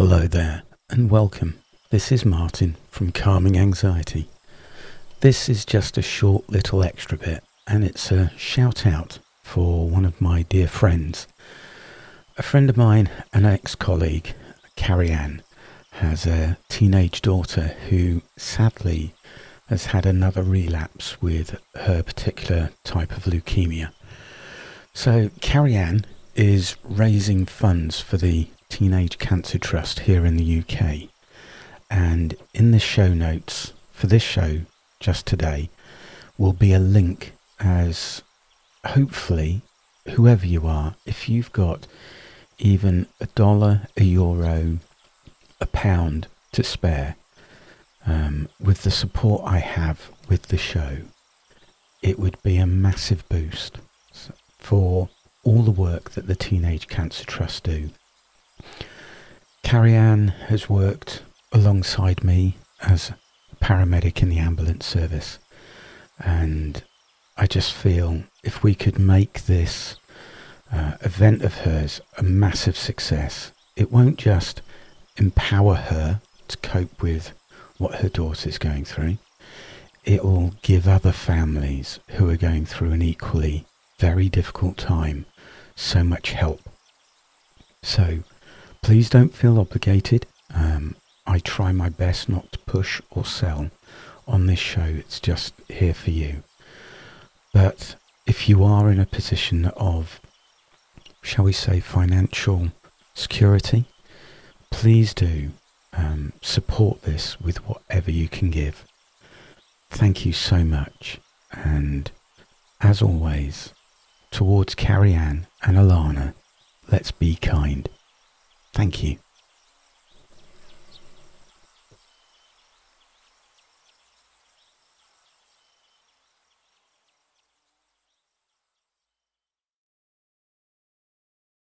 Hello there, and welcome. This is Martin from Calming Anxiety. This is just a short little extra bit, and it's a shout out for one of my dear friends. A friend of mine, an ex-colleague, Carrie Ann, has a teenage daughter who sadly has had another relapse with her particular type of leukemia. So Carrie Ann is raising funds for the Teenage Cancer Trust here in the UK, and in the show notes for this show just today will be a link, as hopefully whoever you are, if you've got even $1, €1, £1 to spare, with the support I have with the show, it would be a massive boost for all the work that the Teenage Cancer Trust do. Carrie Ann has worked alongside me as a paramedic in the ambulance service, and I just feel if we could make this event of hers a massive success, it won't just empower her to cope with what her daughter's going through, it will give other families who are going through an equally very difficult time so much help. So please don't feel obligated. I try my best not to push or sell on this show. It's just here for you. But if you are in a position of, shall we say, financial security, please do support this with whatever you can give. Thank you so much. And as always, towards Carrie Ann and Alana, let's be kind. Thank you.